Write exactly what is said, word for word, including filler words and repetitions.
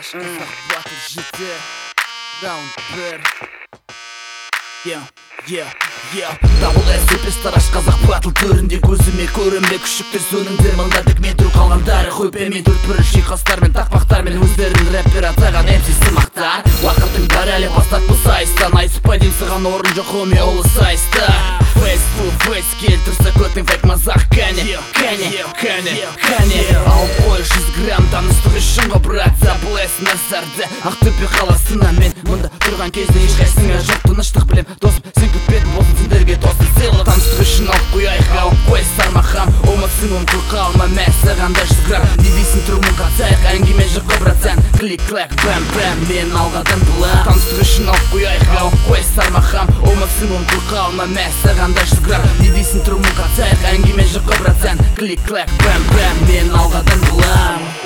Ашқазақ батыр жіті раунд бір. Yeah, yeah, yeah. Дабыл әс суперстар ашқазақ батыл төрінде көзіме көрінбе күшіктер сөніңді мыңдадық мен тұрып қалғандары қойпемен төрт бірі шиқастармен тақпақтармен өздерін рэппер атаған эмси сымақтар. Уақытың бар әлі бастап бұл сайыстан айтыспа дейм саған орын жоқ хоми олы сайыста. Фейс ту фейс келтірсе көтің фейк мазақ кәне кәне кәне кәне алып қой жүз грамм таныстық үшін ғой брат заблэс назарды Ақтөбе қаласына мен мұнда тұрған кезде ешқайсыңа жоқ тыныштық білем досым сен күтпедің болсын сендерге тосын сыйлық таныстық үшін алып қояйық алып қой сармахам о максимум қылқа алма мә саған да жүз грамм не дейсің тұрмын қатсайық әңгіме жоқ қой братан клик клак бәм бәм мен алғадан бұла таныстық үшін алып қояйық алып қой сармахам о максимум қылқа алма мә саған да жүз грамм не дейсің тұрмын қатсайық әңгіме жоқ қой братан клик клак бәм бәм мен алғадан бұла